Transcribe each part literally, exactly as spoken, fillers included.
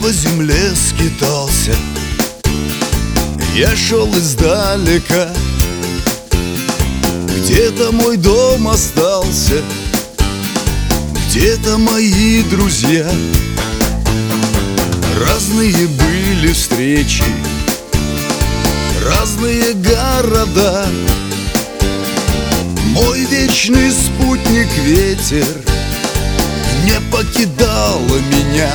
по земле скитался, я шел издалека. Где-то мой дом остался, где-то мои друзья. Разные были встречи, разные города. Мой вечный спутник ветер не покидал меня.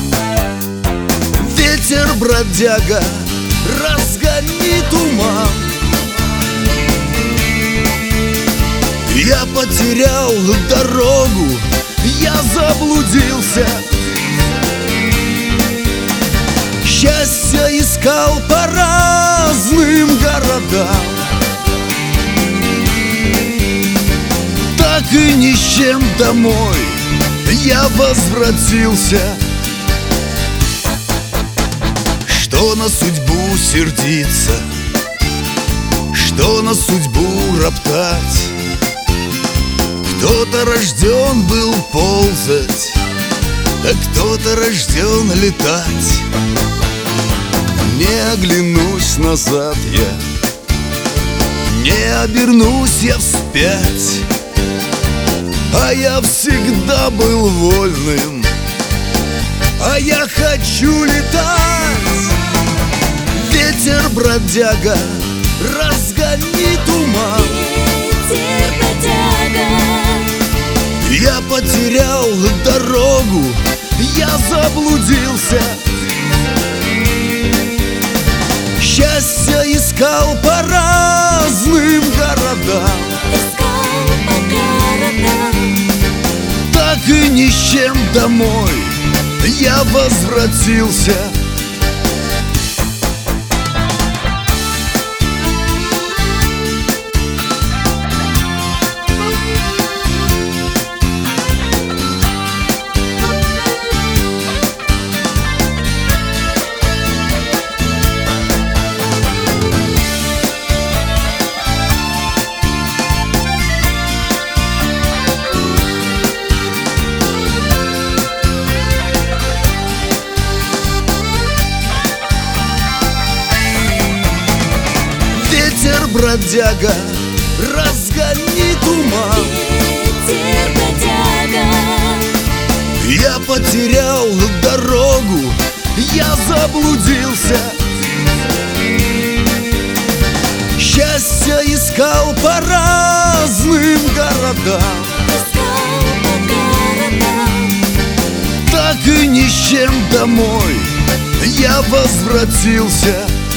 Ветер, бродяга, разгони туман. Я потерял дорогу, я заблудился. Счастья искал по разным городам, так и ни с чем домой я возвратился. Что на судьбу сердиться, что на судьбу роптать? Кто-то рожден был ползать, а кто-то рожден летать. Не оглянусь назад я, не обернусь я вспять, а я всегда был вольным, а я хочу летать. Ветер, бродяга, разгони туман. Ветер, бродяга, я потерял дорогу, я заблудился. Счастья искал по разным городам, искал по городам, так и ни с чем домой я возвратился. Ветер, бродяга, разгони туман. ветер, бродяга, Я потерял дорогу, я заблудился. Счастья искал по разным городам, искал по городам, так и ни с чем домой я возвратился.